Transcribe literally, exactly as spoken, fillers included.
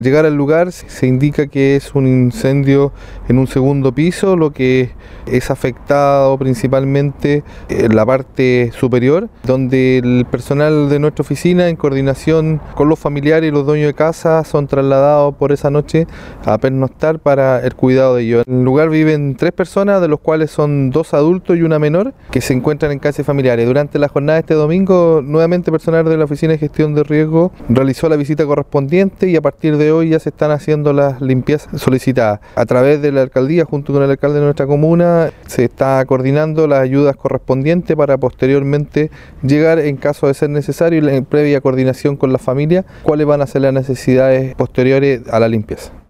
Llegar al lugar se indica que es un incendio en un segundo piso, lo que es afectado principalmente en la parte superior, donde el personal de nuestra oficina, en coordinación con los familiares y los dueños de casa, son trasladados por esa noche a pernoctar para el cuidado de ellos. En el lugar viven tres personas, de los cuales son dos adultos y una menor, que se encuentran en casas familiares. Durante la jornada de este domingo, nuevamente personal de la Oficina de Gestión de Riesgo realizó la visita correspondiente y a partir de hoy ya se están haciendo las limpiezas solicitadas. A través de la alcaldía, junto con el alcalde de nuestra comuna, se está coordinando las ayudas correspondientes para posteriormente llegar, en caso de ser necesario, y en previa coordinación con la familia, cuáles van a ser las necesidades posteriores a la limpieza.